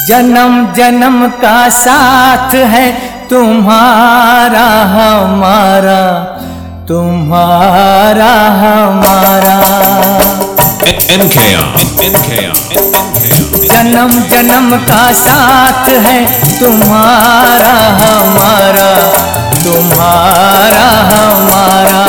जन्म जन्म का साथ है तुम्हारा हमारा, तुम्हारा हमारा। जन्म जन्म का साथ है तुम्हारा हमारा, तुम्हारा हमारा।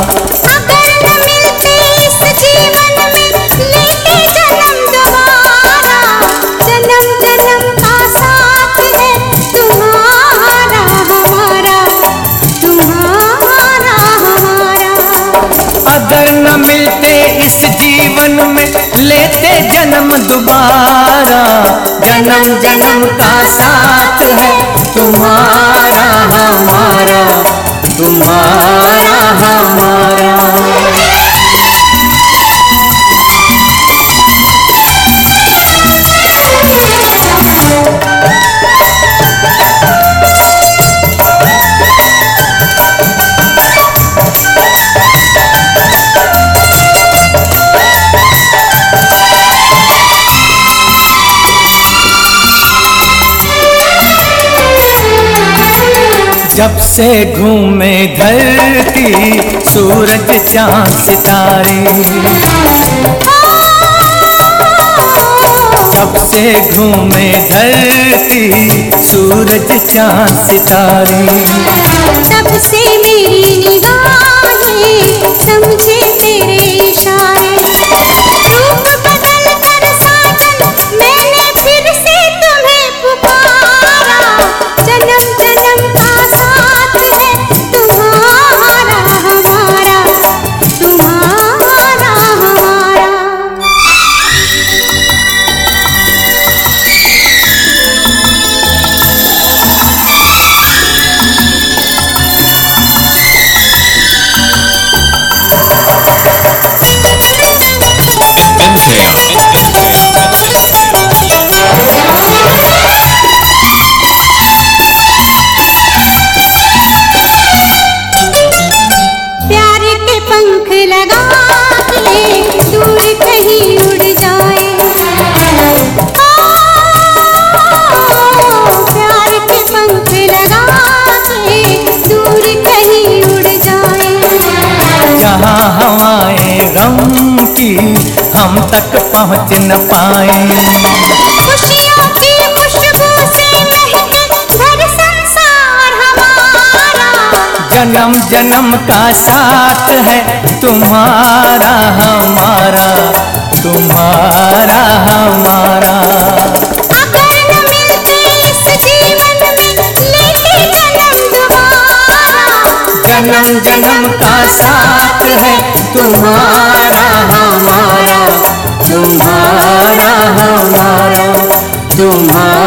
अगर न मिलते इस जीवन में लेते जन्म दोबारा, जन्म जन्म का साथ है तुम्हारा हमारा, तुम्हारा हमारा। जब से घूमे धरती सूरज चांद सितारे, जब से घूमे धरती सूरज चांद सितारे, तब से मेरी निगाहें समझे तेरे इशारे। रूप बदल कर साजन मैंने फिर से तुम्हें पुकारा, जन्म जन्म का साथ है तुम्हारा हमारा, तुम्हारा हमारा। प्यार के पंख लगा के दूर कहीं उड़ जाए, प्यार के पंख लगा के दूर कहीं उड़ जाए। जहाँ हवाएं गम की हम तक पहुँच न पाए, खुशियों की खुशबू से महके घर संसार हमारा। जन्म जन्म का साथ है तुम्हारा हमारा, तुम्हारा हमारा। अगर न मिलते इस जीवन में लेते जन्म दोबारा, जन्म जन्म का साथ है तुम्हारा हमारा, तुम्हारा हमारा, तुम्हारा।